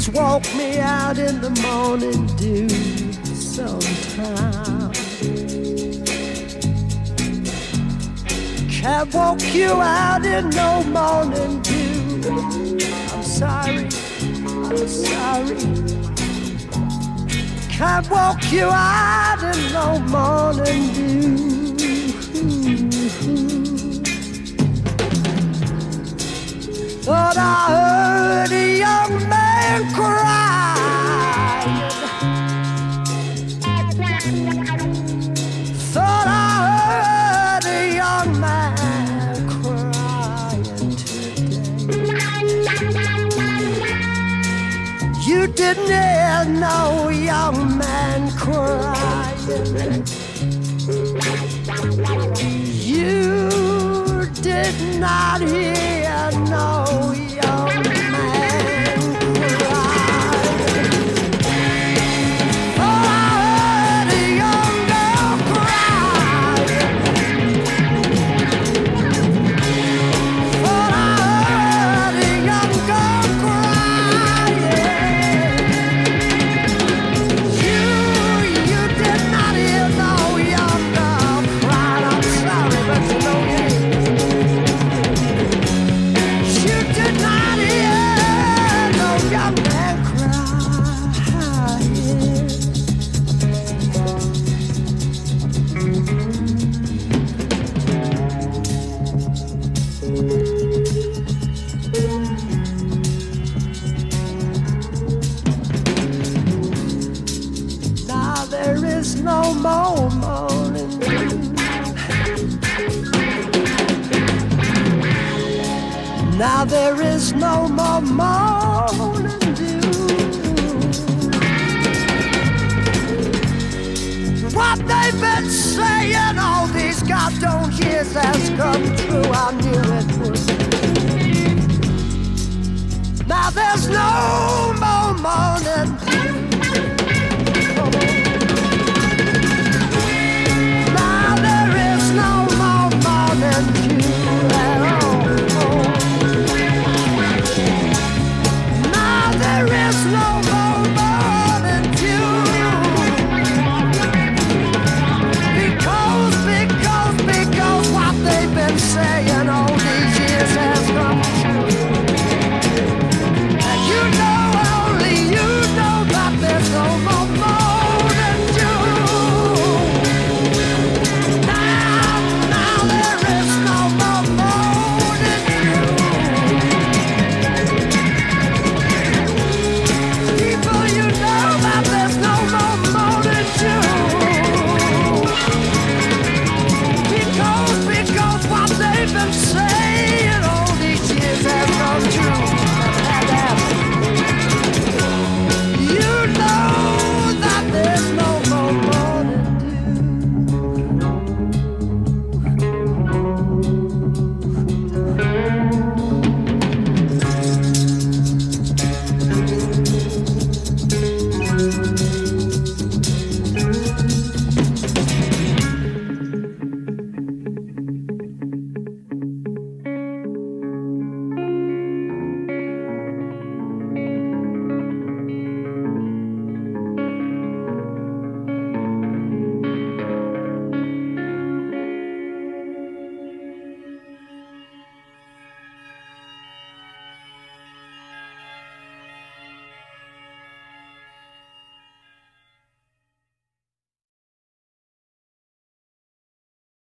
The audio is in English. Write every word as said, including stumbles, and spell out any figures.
walk me out in the morning dew sometime. Can't walk you out in no morning dew. I'm sorry, I'm sorry. Can't walk you out in no morning dew. But I heard a young man crying. Thought I heard a young man crying today. You didn't hear no young man crying. You did not hear no young man crying. Oh, I heard a young girl crying. Oh, I heard a young girl crying. You, you did not hear no young girl crying. I'm sorry, but you know you young man crying. Now there is no more morning dew. Now there is no more morning dew. What they've been saying all these goddamn years has come true. I knew it would. Now there's no more morning dew. Now there is no more morning dew at all. There is no more morning dew. Because, because, because what they've been saying all